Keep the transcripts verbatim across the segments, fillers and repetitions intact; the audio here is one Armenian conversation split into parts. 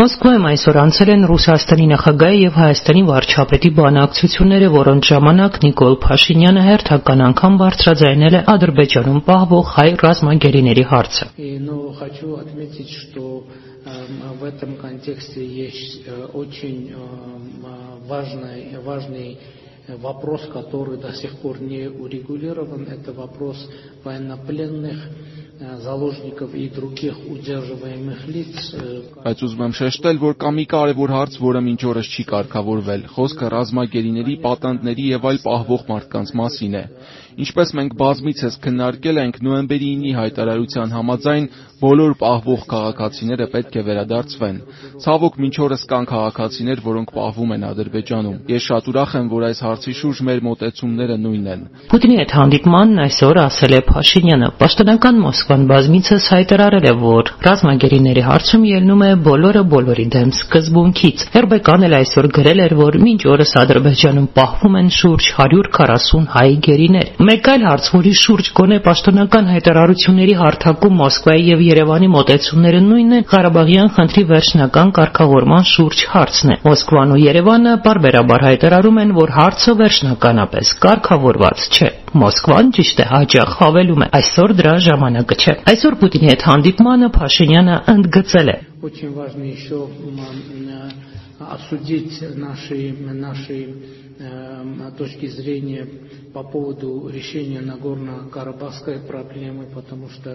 Մոսկվայում այսօր անցել են Ռուսաստանի նախագահի եւ Հայաստանի վարչապետի բանակցությունները, որոնց ժամանակ Նիկոլ Փաշինյանը հերթական անգամ բարձրաձայնել է Ադրբեջանում պահվող հայ ռազմագերիների հարցը։ В этом контексте есть очень важный, важный вопрос, который до сих пор не урегулирован. Это вопрос военнопленных, заложников и других удерживаемых лиц. Բայց ուզում եմ շեշտել, որ կա մի կարևոր հարց, որը մինչ օրս չի կարգավորվել։ Խոսքը ռազմագերիների, պատանդների եւ այլ պահվող մարդկանց մասին է։ Ինչպես մենք բազմիցս քննարկել ենք, նոյեմբերի ինի հայտարարության համաձայն բոլոր պահվող քաղաքացիները պետք է վերադարձվեն։ Ցավոք մինչ օրս կան քաղաքացիներ, որոնք պահվում են Ադրբեջանում։ Ես շատ ուրախ եմ, որ այս հարցի շուրջ մեր մոտեցումները նույնն են։ Պուտինի հետ հանդիպմանն այսօր ասել է Փաշինյանը։ Պաշտոնական Մոսկվան բազմիցս հայտարարել է, որ ռազմագերիների հարցում ելնում է բոլորը բոլորի դեմ սկզբունքից։ Էրբեկան էլ այսօր գրել էր, որ մինչ օրս Ադրբեջանում պահվում են շուրջ հարյուր քառասուն հայ գերիներ։ Մեկ այլ հարց, որի շուրջ գոնե պաշտոնական հայտարարությունների հարթակում Մոսկվայի եւ Երևանի մոտեցումները նույնն են, Ղարաբաղյան խնդրի վերջնական կարգավորման շուրջ հարցն է։ Մոսկվան ու Երևանը բարբերաբար հայտարարում են, որ հարցը վերջնականապես կարգավորված չէ։ Մոսկվան ճիշտ է հաճախ հավելում է, այսօր դրա ժամանակը չէ։ Այսօր Պուտինի հետ հանդիպմանը Փաշինյանը ընդգծել է. Очень важно еще обсудить наши наши точки зрения по поводу решения Нагорно-Карабахской проблемы, потому что,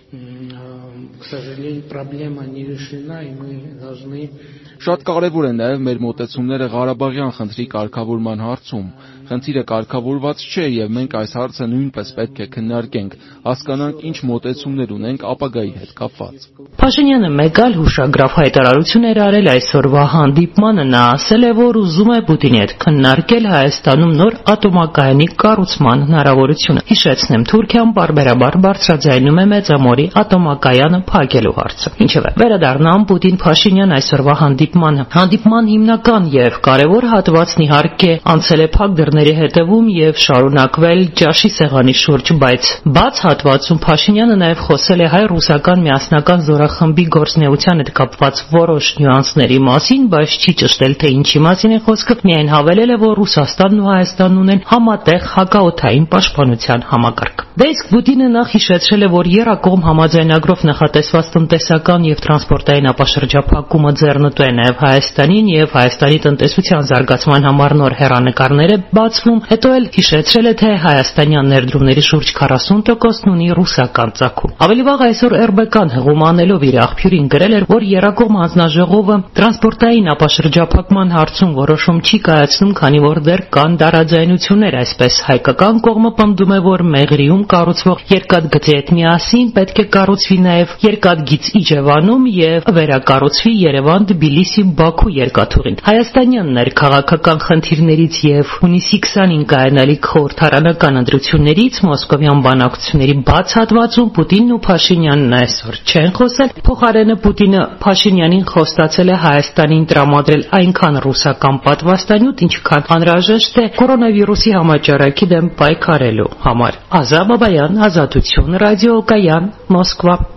к сожалению, проблема не решена, и мы должны. Շատ կարևոր է նաև մեր մոտեցումները Ղարաբաղյան խնդրի կարգավորման հարցում։ Խնդիրը կարգավորված չէ եւ մենք այս հարցը նույնպես պետք է քննարկենք, հասկանանք ինչ մոտեցումներ ունենք ապագայի հետ կապված։ Փաշինյանը մեկ այլ հուշագրավ հայտարարություն էր արել այսօրվա հանդիպմանը, նա ասել է, որ ուզում է Պուտինի հետ քննարկել Հայաստանում նոր ատոմակայանի կառուցման հնարավորությունը։ Հիշեցնեմ, Թուրքիան բարբերաբար բարձրաձայնում է Մեծամորի ատոմակայանը փակելու հարցը։ Ինչևէ, վերադառնամ Պուտին-Փաշինյան այսօրվա հանդիպմանը։ Հանդիպման հիմնական եւ կարևոր հատվածն իհարկե անցել է փակ դռների հետևում եւ շարունակվել ճաշի սեղանի շուրջ, բայց բաց հատվածում Փաշինյանը նաեւ խոսել է հայ-ռուսական միասնական զորախմբի գործունեության հետ կապված որոշ նյուանսների մասին, բայց չի ճշտել, թե ինչի մասին է խոսքը, միայն հավելել է, որ Ռուսաստանն ու Հայաստանն ունեն համատեղ հակաօդային պաշտպանության համակարգ։ Դե իսկ Պուտինը նախ հիշեցրել է, որ եռակողմ համաձայնագրով նախատեսված տնտեսական եւ տրանսպորտային ապաշրջափակումը ձեռնտու է նաեւ Հայաստանին եւ Հայաստանի տնտեսության զարգացման համար նոր հեռանկարներ է բացվում, հետո էլ հիշեցրել է, թե հայաստանյան ներդրումների շուրջ քառասուն տոկոսն ունի ռուսական ծագում։ Ավելի վաղ այսօր Էրբեկան հղում անելով իր աղբյուրին գրել էր, որ եռակողմ հանձնաժողովը տրանսպորտային ապաշրջափակման հարցում որոշում չի կայացնում, քանի որ դեռ կան տարաձայնություններ, այսպես հայկական կողմը պնդում է, որ Մեղրիում կառուցվող երկաթգծի հետ միասին պետք է կառուցվի նաեւ երկաթգիծ Իջևանում եւ վերակառուցվի Երևան-Թբիլիսի-Բաքու երկաթուղին։ Հայաստանյան ներքաղաքական խնդիրներից եւ հունիսի քսանին կայանալիք խորհրդարանական ընտրություններից մոսկովյան բանակցությունների բաց հատվածում Պուտինն ու Փաշինյանն այսօր չեն խոսել։ Փոխարենը Պուտինը Փաշինյանին խոստացել է Հայաստանին տրամադրել այնքան ռուսական պատվաստանյութ, ինչքան անհրաժեշտ է կորոնավիրուսի համաճարակի դեմ պայքարելու համար։ Ազա Բաբայան, Ազատություն, Ռադիո Կայան, Մոսկվա։